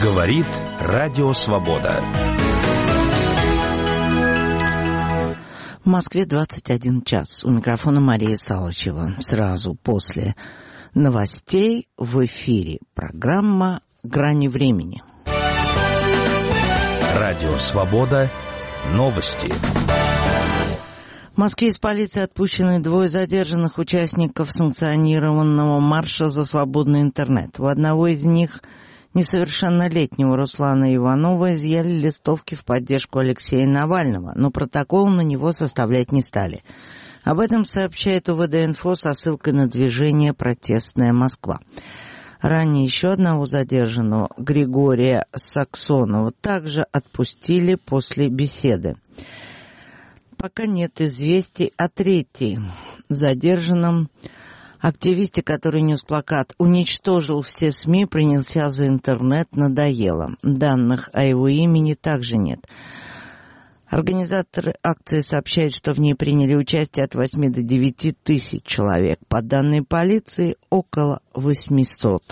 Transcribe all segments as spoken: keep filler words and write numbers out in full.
Говорит Радио Свобода. В Москве двадцать один час. У микрофона Мария Салычева. Сразу после новостей в эфире программа «Грани времени». Радио Свобода. Новости. В Москве из полиции отпущены двое задержанных участников санкционированного марша за свободный интернет. У одного из них, несовершеннолетнего Руслана Иванова, изъяли листовки в поддержку Алексея Навального, но протокол на него составлять не стали. Об этом сообщает УВД-инфо со ссылкой на движение «Протестная Москва». Ранее еще одного задержанного, Григория Саксонова, также отпустили после беседы. Пока нет известий о третьем задержанном активисте, который нес плакат «Уничтожил все СМИ, принялся за интернет, надоело». Данных о его имени также нет. Организаторы акции сообщают, что в ней приняли участие от восьми до девяти тысяч человек. По данной полиции, около восьмисот.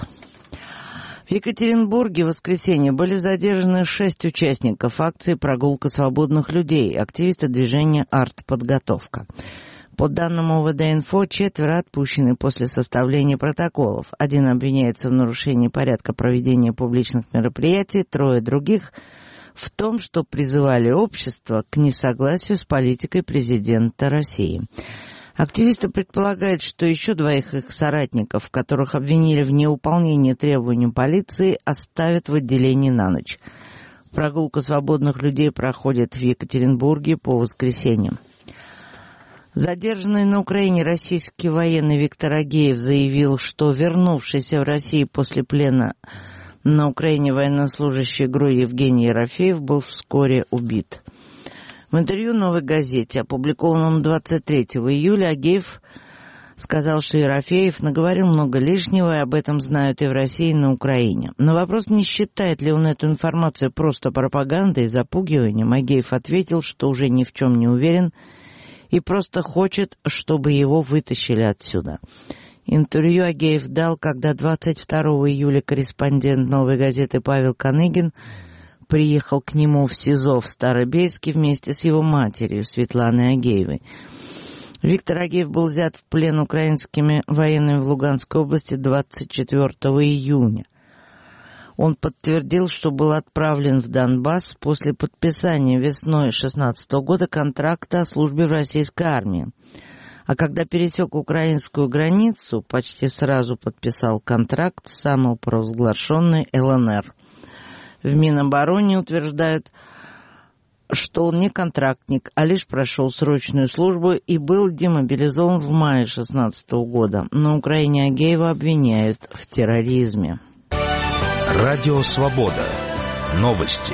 В Екатеринбурге в воскресенье были задержаны шесть участников акции «Прогулка свободных людей», активисты движения «Артподготовка». По данным УВД-инфо, четверо отпущены после составления протоколов. Один обвиняется в нарушении порядка проведения публичных мероприятий, трое других в том, что призывали общество к несогласию с политикой президента России. Активисты предполагают, что еще двоих их соратников, которых обвинили в неуполнении требований полиции, оставят в отделении на ночь. Прогулка свободных людей проходит в Екатеринбурге по воскресеньям. Задержанный на Украине российский военный Виктор Агеев заявил, что вернувшийся в Россию после плена на Украине военнослужащий ГРУ Евгений Ерофеев был вскоре убит. В интервью «Новой газете», опубликованном двадцать третьего июля, Агеев сказал, что Ерофеев наговорил много лишнего, и об этом знают и в России, и на Украине. На вопрос, не считает ли он эту информацию просто пропагандой и запугиванием, Агеев ответил, что уже ни в чем не уверен и просто хочет, чтобы его вытащили отсюда. Интервью Агеев дал, когда двадцать второго июля корреспондент «Новой газеты» Павел Каныгин приехал к нему в СИЗО в Старобельске вместе с его матерью Светланой Агеевой. Виктор Агеев был взят в плен украинскими военными в Луганской области двадцать четвёртого июня. Он подтвердил, что был отправлен в Донбасс после подписания весной две тысячи шестнадцатого года контракта о службе в российской армии. А когда пересек украинскую границу, почти сразу подписал контракт с самопровозглашенной ЛНР. В Минобороне утверждают, что он не контрактник, а лишь прошел срочную службу и был демобилизован в мае две тысячи шестнадцатого года. На Украине Агеева обвиняют в терроризме. Радио Свобода. Новости.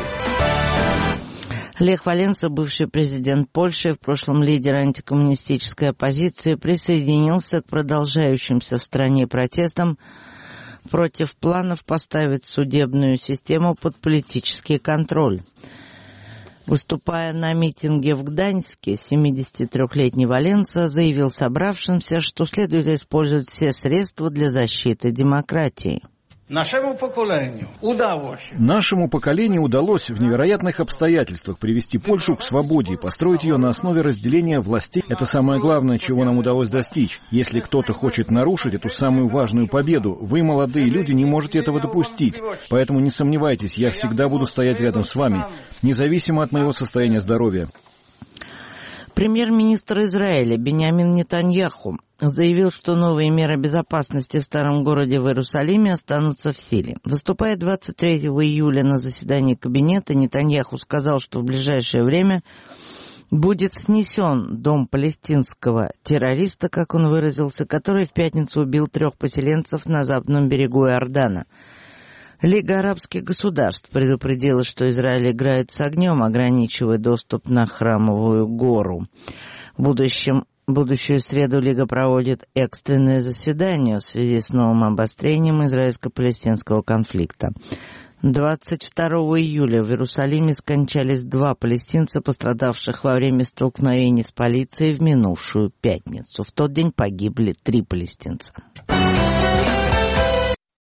Лех Валенса, бывший президент Польши, в прошлом лидер антикоммунистической оппозиции, присоединился к продолжающимся в стране протестам против планов поставить судебную систему под политический контроль. Выступая на митинге в Гданьске, семидесятитрёхлетний Валенса заявил собравшимся, что следует использовать все средства для защиты демократии. Нашему поколению удалось. Нашему поколению удалось в невероятных обстоятельствах привести Польшу к свободе и построить ее на основе разделения властей. Это самое главное, чего нам удалось достичь. Если кто-то хочет нарушить эту самую важную победу, вы, молодые люди, не можете этого допустить. Поэтому не сомневайтесь, я всегда буду стоять рядом с вами, независимо от моего состояния здоровья. Премьер-министр Израиля Биньямин Нетаньяху заявил, что новые меры безопасности в старом городе в Иерусалиме останутся в силе. Выступая двадцать третьего июля на заседании кабинета, Нетаньяху сказал, что в ближайшее время будет снесен дом палестинского террориста, как он выразился, который в пятницу убил трех поселенцев на западном берегу Иордана. Лига арабских государств предупредила, что Израиль играет с огнем, ограничивая доступ на Храмовую гору. В будущем, будущую среду Лига проводит экстренное заседание в связи с новым обострением израильско-палестинского конфликта. двадцать второго июля в Иерусалиме скончались два палестинца, пострадавших во время столкновений с полицией в минувшую пятницу. В тот день погибли три палестинца.